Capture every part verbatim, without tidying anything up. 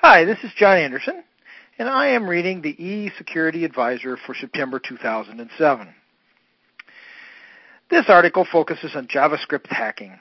Hi, this is John Anderson, and I am reading the E-Security Advisor for September two thousand seven. This article focuses on JavaScript hacking.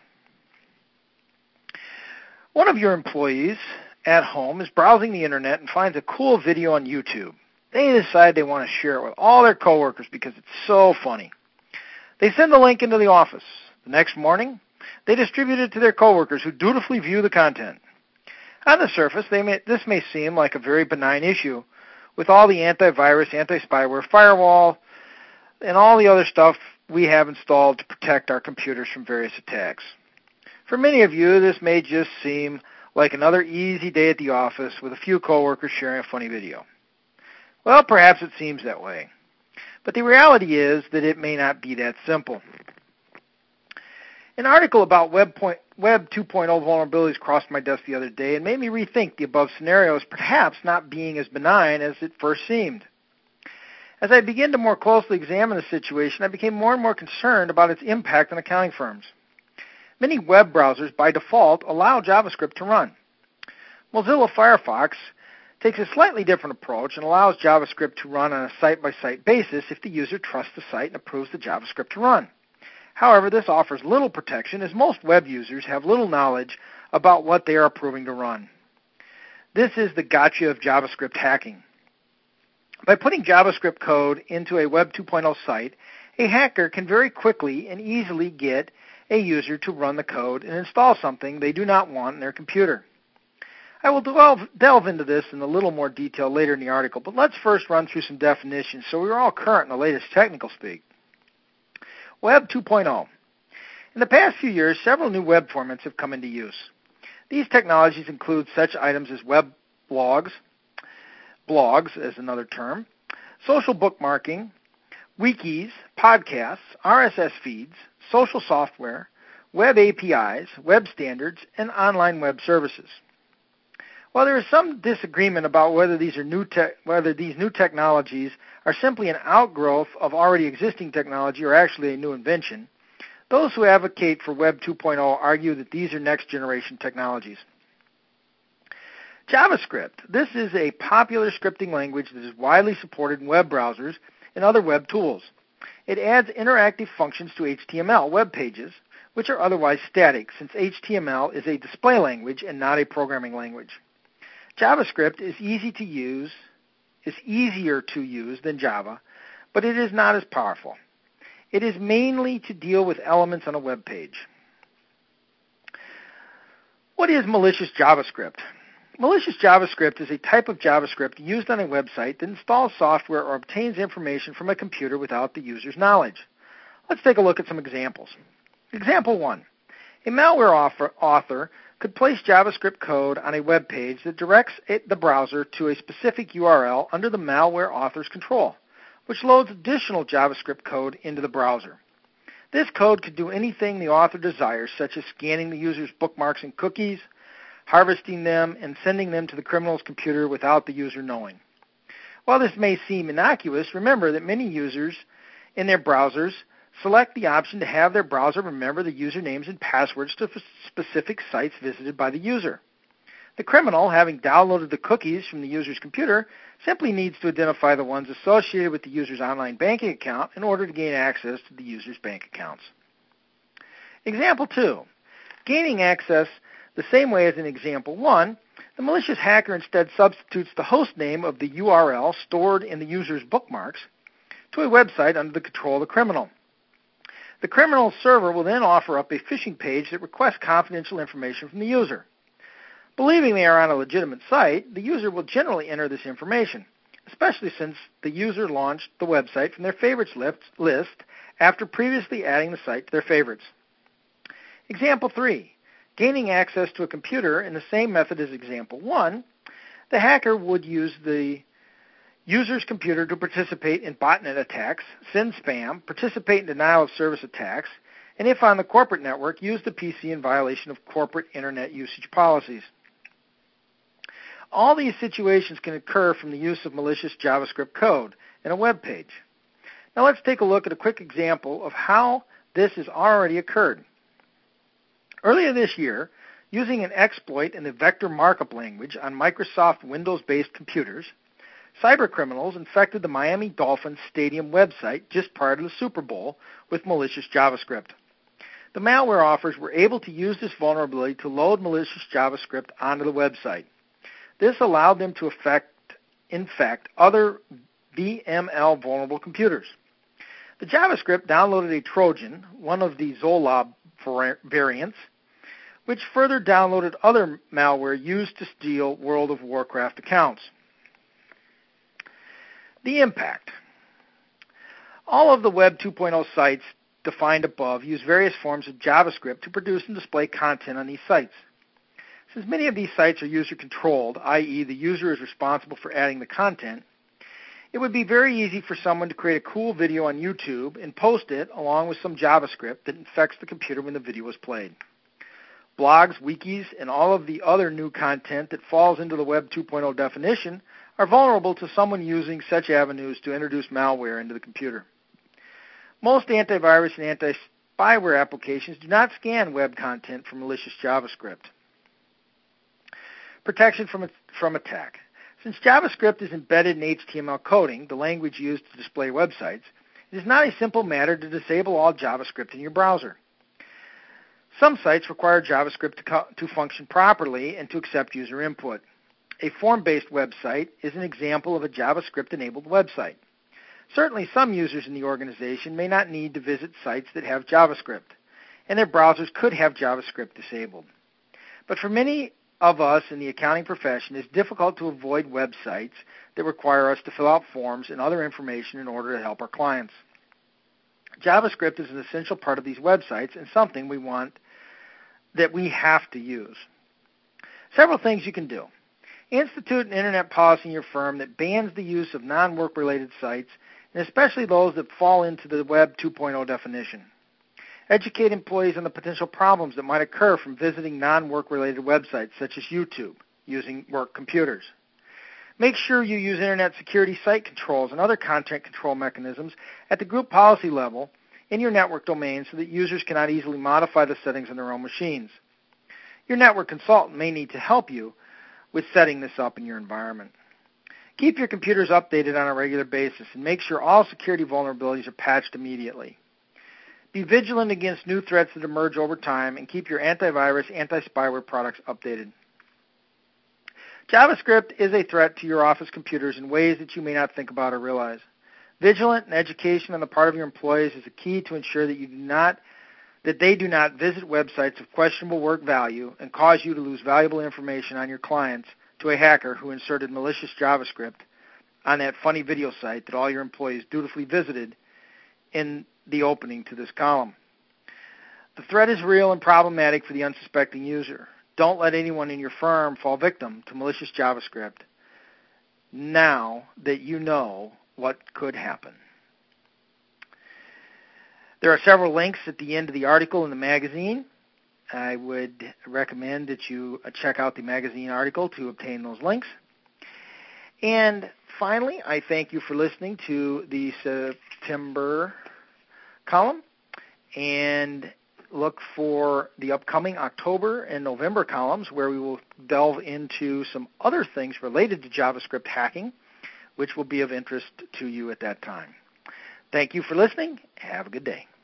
One of your employees at home is browsing the internet and finds a cool video on YouTube. They decide they want to share it with all their coworkers because it's so funny. They send the link into the office. The next morning, they distribute it to their coworkers who dutifully view the content. On the surface, they may, this may seem like a very benign issue with all the antivirus, anti-spyware, firewall, and all the other stuff we have installed to protect our computers from various attacks. For many of you, this may just seem like another easy day at the office with a few coworkers sharing a funny video. Well, perhaps it seems that way. But the reality is that it may not be that simple. An article about Web, point, Web two point oh vulnerabilities crossed my desk the other day and made me rethink the above scenarios perhaps not being as benign as it first seemed. As I began to more closely examine the situation, I became more and more concerned about its impact on accounting firms. Many web browsers, by default, allow JavaScript to run. Mozilla Firefox takes a slightly different approach and allows JavaScript to run on a site-by-site basis if the user trusts the site and approves the JavaScript to run. However, this offers little protection as most web users have little knowledge about what they are approving to run. This is the gotcha of JavaScript hacking. By putting JavaScript code into a Web two point oh site, a hacker can very quickly and easily get a user to run the code and install something they do not want in their computer. I will delve, delve into this in a little more detail later in the article, but let's first run through some definitions so we're all current in the latest technical speak. Web two point oh. In the past few years, several new web formats have come into use. These technologies include such items as web blogs, blogs as another term, social bookmarking, wikis, podcasts, R S S feeds, social software, web A P Is, web standards, and online web services. While there is some disagreement about whether these are new te- whether these new technologies are simply an outgrowth of already existing technology or actually a new invention, those who advocate for Web two point oh argue that these are next-generation technologies. JavaScript. This is a popular scripting language that is widely supported in web browsers and other web tools. It adds interactive functions to H T M L web pages, which are otherwise static, since H T M L is a display language and not a programming language. JavaScript is easy to use, is easier to use than Java, but it is not as powerful. It is mainly to deal with elements on a web page. What is malicious JavaScript? Malicious JavaScript is a type of JavaScript used on a website that installs software or obtains information from a computer without the user's knowledge. Let's take a look at some examples. Example one. A malware author, author could place JavaScript code on a web page that directs it, the browser to a specific U R L under the malware author's control, which loads additional JavaScript code into the browser. This code could do anything the author desires, such as scanning the user's bookmarks and cookies, harvesting them, and sending them to the criminal's computer without the user knowing. While this may seem innocuous, remember that many users in their browsers select the option to have their browser remember the usernames and passwords to specific sites visited by the user. The criminal, having downloaded the cookies from the user's computer, simply needs to identify the ones associated with the user's online banking account in order to gain access to the user's bank accounts. Example two. Gaining access the same way as in example one, the malicious hacker instead substitutes the host name of the U R L stored in the user's bookmarks to a website under the control of the criminal. The criminal server will then offer up a phishing page that requests confidential information from the user. Believing they are on a legitimate site, the user will generally enter this information, especially since the user launched the website from their favorites list after previously adding the site to their favorites. Example three. Gaining access to a computer in the same method as example one, the hacker would use the user's computer to participate in botnet attacks, send spam, participate in denial of service attacks, and if on the corporate network, use the P C in violation of corporate internet usage policies. All these situations can occur from the use of malicious JavaScript code in a web page. Now let's take a look at a quick example of how this has already occurred. Earlier this year, Using an exploit in the vector markup language on Microsoft Windows-based computers, cybercriminals infected the Miami Dolphins stadium website just prior to the Super Bowl with malicious JavaScript. The malware authors were able to use this vulnerability to load malicious JavaScript onto the website. This allowed them to affect, infect other V M L vulnerable computers. The JavaScript downloaded a Trojan, one of the Zolob variants, which further downloaded other malware used to steal World of Warcraft accounts. The impact. All of the Web two point oh sites defined above use various forms of JavaScript to produce and display content on these sites. Since many of these sites are user-controlled, that is the user is responsible for adding the content, it would be very easy for someone to create a cool video on YouTube and post it along with some JavaScript that infects the computer when the video is played. Blogs, wikis, and all of the other new content that falls into the Web two point oh definition are vulnerable to someone using such avenues to introduce malware into the computer. Most antivirus and anti-spyware applications do not scan web content for malicious JavaScript. Protection from, from attack. Since JavaScript is embedded in H T M L coding, the language used to display websites, it is not a simple matter to disable all JavaScript in your browser. Some sites require JavaScript to, co- to function properly and to accept user input. A form-based website is an example of a JavaScript-enabled website. Certainly, some users in the organization may not need to visit sites that have JavaScript, and their browsers could have JavaScript disabled. But for many of us in the accounting profession, it's difficult to avoid websites that require us to fill out forms and other information in order to help our clients. JavaScript is an essential part of these websites and something we want that we have to use. Several things you can do. Institute an internet policy in your firm that bans the use of non-work-related sites, and especially those that fall into the Web two point oh definition. Educate employees on the potential problems that might occur from visiting non-work-related websites such as YouTube using work computers. Make sure you use internet security site controls and other content control mechanisms at the group policy level in your network domain so that users cannot easily modify the settings on their own machines. Your network consultant may need to help you with setting this up in your environment. Keep your computers updated on a regular basis and make sure all security vulnerabilities are patched immediately. Be vigilant against new threats that emerge over time and keep your antivirus, anti-spyware products updated. JavaScript is a threat to your office computers in ways that you may not think about or realize. Vigilant and education on the part of your employees is a key to ensure that you do not that they do not visit websites of questionable work value and cause you to lose valuable information on your clients to a hacker who inserted malicious JavaScript on that funny video site that all your employees dutifully visited in the opening to this column. The threat is real and problematic for the unsuspecting user. Don't let anyone in your firm fall victim to malicious JavaScript now that you know what could happen. There are several links at the end of the article in the magazine. I would recommend that you check out the magazine article to obtain those links. And finally, I thank you for listening to the September column and look for the upcoming October and November columns where we will delve into some other things related to JavaScript hacking, which will be of interest to you at that time. Thank you for listening. Have a good day.